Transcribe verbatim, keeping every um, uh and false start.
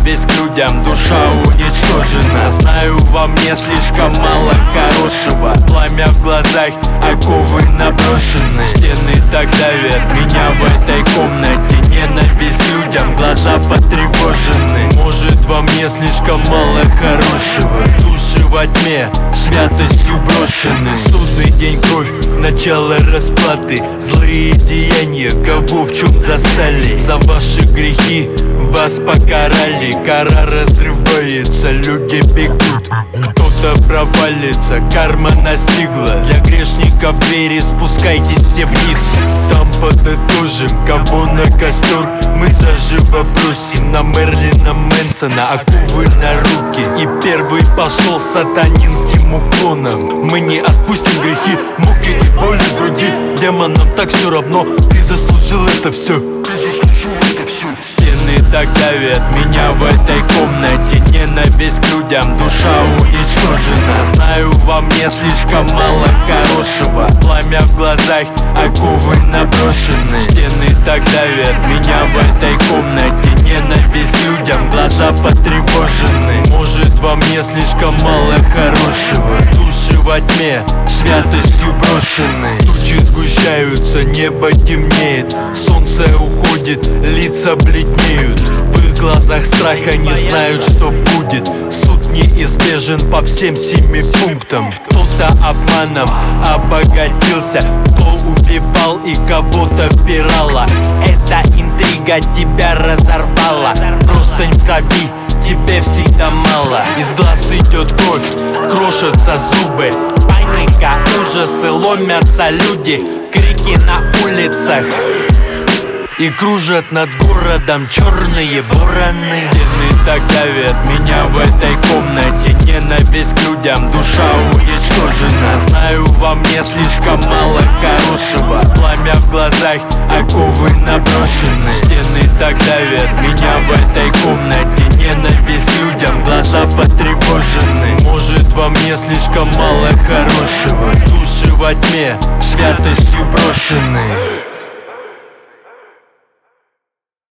ненависть к людям, душа уничтожена. Знаю, во мне слишком мало хорошего, пламя в глазах, оковы наброшены. Стены так давят меня в этой комнате, ненависть к людям, глаза потревожены. Может, во мне слишком мало хорошего, души во тьме, святостью брошены. Судный день, кровь, начало расплаты, злые деяния, кого в чем застали. За ваши грехи вас покарали, кора разрывается, люди бегут, кто-то провалится, карма настигла. Для грешников двери, спускайтесь все вниз, там подытожим, кого на костер мы заживо бросим. На Мерлина Мэнсона оковы на руки, и первый пошел сатанинским уклоном. Мы не отпустим грехи, муки и боли в груди, демонам так все равно, ты заслужил это все. Стены так давят меня в этой комнате, ненависть к людям, душа уничтожена. Знаю, во мне слишком мало хорошего, пламя в глазах, оковы наброшены. Стены так давят меня в этой комнате, ненависть к людям, глаза потревожены. Может, во мне слишком мало хорошего, души во тьме, святостью брошены. Тучи сгущаются, небо темнеет, солнце уходит, лица бледнеют. В их глазах страха, не знают, что будет. Суд неизбежен по всем семи пунктам. Кто-то обманом обогатился, кто убивал и кого-то впирала. Эта интрига тебя разорвала, простынь в крови, тебе всегда мало. Из глаз идет кровь, крошатся зубы, паника, ужасы, ломятся люди, крики на улицах, и кружат над городом черные вороны. Стены так давят меня в этой комнате, ненависть к людям, душа уничтожена. Знаю, во мне слишком мало хорошего, пламя в глазах, оковы наброшены. Стены так давят меня в этой комнате, ненависть к людям, глаза потревожены. Может, во мне слишком мало хорошего, души во тьме, святостью брошены.